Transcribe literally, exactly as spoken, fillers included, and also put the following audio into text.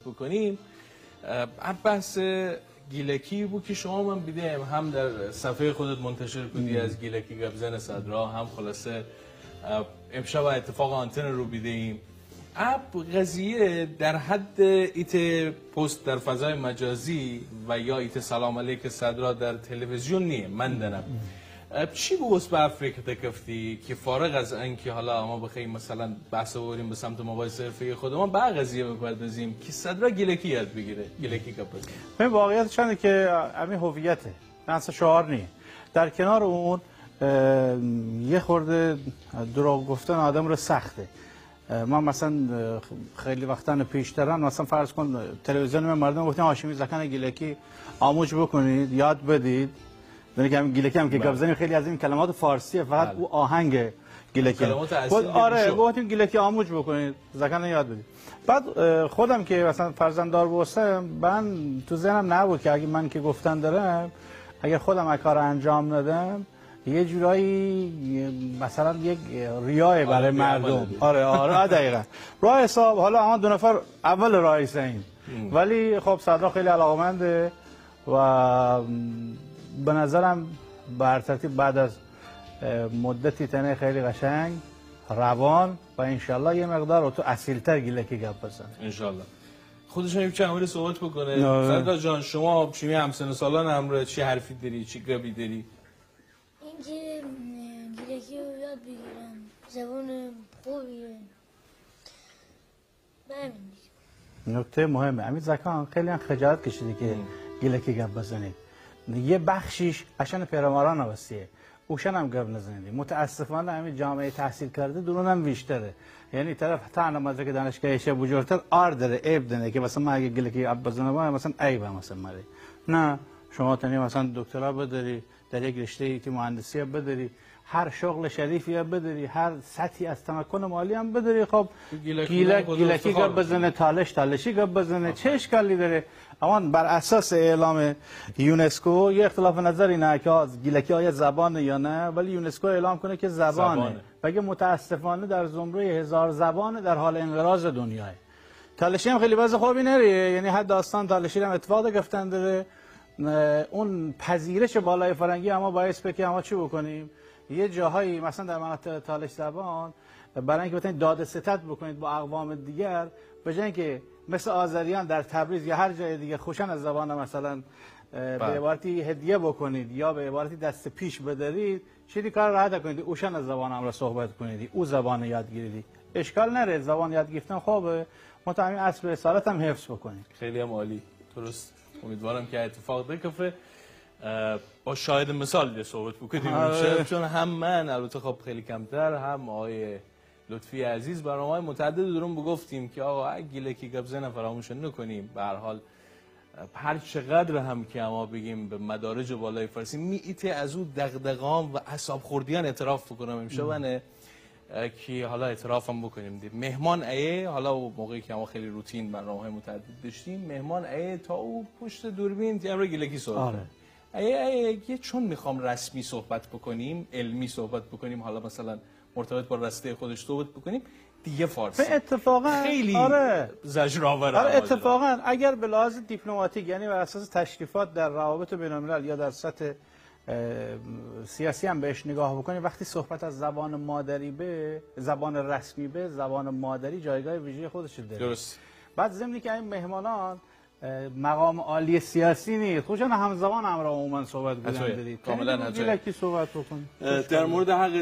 بکنیم بحث گیلکی بود که شما من بیدیم هم در صفحه خودت منتشر کنی از گیلکی گبزن صدرا، هم خلاصه امشب اتفاق آنتن رو بیدیم. اب قضیه در حد ایت پست در فضای مجازی و یا ایت سلام علیک صدرا در تلویزیون نیه من دنم. چی بوست به افریقا تکفتی که فارغ از اینکه حالا ما بخوایم مثلا بحث ببریم به سمت مباحث حرفه‌ای خودمون با قضیه بپردازیم که صدرا گیلکی یاد بگیره، گیلکی کپس. به واقعیتش اینه که همین هویته، اصلا شعار نیه. در کنار اون یه خورده دروغ گفتن آدم رو سخته. ما مثلا خیلی وقتا پیشترن مثلا فرض کن تلویزیون من مردم گفتن هاشمی زکان گیلکی آموز بکنید، یاد بدید. یعنی که هم گیلکی هم که گبزنی خیلی از این کلمات فارسیه، فقط بله. او آهنگ گیلکی بود. آره گفتیم گیلکی آموز بکنید، زکان یاد بدید. بعد خودم که مثلا فرزنددار بودم من تو ذهنم نبود که اگه من که گفتن دارم اگر خودم کار انجام ندم یه جورایی مثلا یک ریای برای آره مردم. آره آره دقیقاً. راه حساب حالا ما دو نفر اول رایسیم ولی خب صدرا خیلی علاقمنده و به نظرم بر ترتیب بعد از مدتی تنه خیلی قشنگ روان و انشالله یه مقدار تو اصیلتر گیلکی گپ بزنه انشالله. خودش هم چند ولی صحبت بکنه. صدرا جان شما شمی همسن سالان همراه چی حرفی داری، چی گپی داری؟ اینکه گیلکی رو یاد بگیرم، زبان خوبیه. همین نکته مهمه. امید زکان خیلی هم خجالت کشیده که گیلکی گپ بزنید. یه بخشیش عشان پیرامران واسیه. اوشن هم گپ نزنید. متاسفانه همین جامعه تحصیل کرده درون هم بیشتره. یعنی طرف تنها مدرک دانشگاهی شه بزرگتر آر داره، عیب داره که مثلا ما اگه گیلکی گپ بزنم مثلا عیبه مثلا مری. نه شما تنی مثلا دکترا بداری، در یک رشته ای که مهندسی بداری، هر شغل شریفی هم بداری، هر سطحی از تمکن مالی هم بداری. خب گیلکی گپ بزنه، تالش تالشی گپ بزنه، چه اشکالی داره؟ اما بر اساس اعلام یونسکو یه اختلاف نظری نه که گیلکی آیا زبان یا نه، ولی یونسکو اعلام کنه که زبانه, زبانه. بگه متاسفانه در زمره هزار زبان در حال انقراض دنیاه. تالشی هم خیلی وضع خوبی نریه، یعنی حد داستان تالشی هم اتفاق گفتن داره. اون پذیرش بالای فرنگی اما باعث بکنه اما چی بکنیم یه جاهایی مثلا در مناطق تالش زبان برای اینکه بتونید داد ستد بکنید با اقوام دیگر، به جای اینکه مثل آذریان در تبریز یا هر جای دیگه خوشن از زبان مثلا به عبارتی هدیه بکنید یا به عبارتی دست پیش بدارید، چیزی کار راحت کنید اوشن از زبان هم را صحبت کنید، او زبان یاد گیرید. اشکال نره، زبان یاد گرفتن خوبه، متأمین اصل رسالت هم حفظ بکنید. خیلی هم عالی. درست. امیدوارم که اتفاق بیفته. با شاهد مثال یه صحبت بکنیم چون هم من البته خب خیلی کمتر هم آقای لطفی عزیز برنامه‌های متعدد درون بگفتیم که آقا گیلکی گبزن فراموش نکنیم. به هر حال هر چقدر هم که ما بگیم به مدارج بالای فارسی مییته از اون دغدغه‌ام و اعصاب خوردیان اعتراف بکنم امشبانه که حالا اعتراف هم بکنیم دیم. مهمان ایه حالا موقعی که ما خیلی روتین برنامه‌های متعدد داشتیم مهمان ایه تا او پشت دوربین تیم رو گیلکی صحبت ایه ایه چون میخوام رسمی صحبت بکنیم، علمی صحبت بکنیم، حالا مثلا مرتبط با رسته خودش صحبت بکنیم دیگه فارسی اتفاقا خیلی آره زجرآور. آره اتفاقا اگر به لحاظ دیپلماتیک یعنی بر اساس تشریفات در روابط بین‌الملل یا در سطح سیاسی هم بهش نگاه بکنیم، وقتی صحبت از زبان مادری به زبان رسمی به زبان مادری جایگاه ویژه خودش داره. درست. بعد ضمنی که این مهمانان مقام عالی سیاسی نیست، خوشن همزبان هم را عموما صحبت بودن دارید. کاملا گیلکی صحبت بکنید. در مورد حق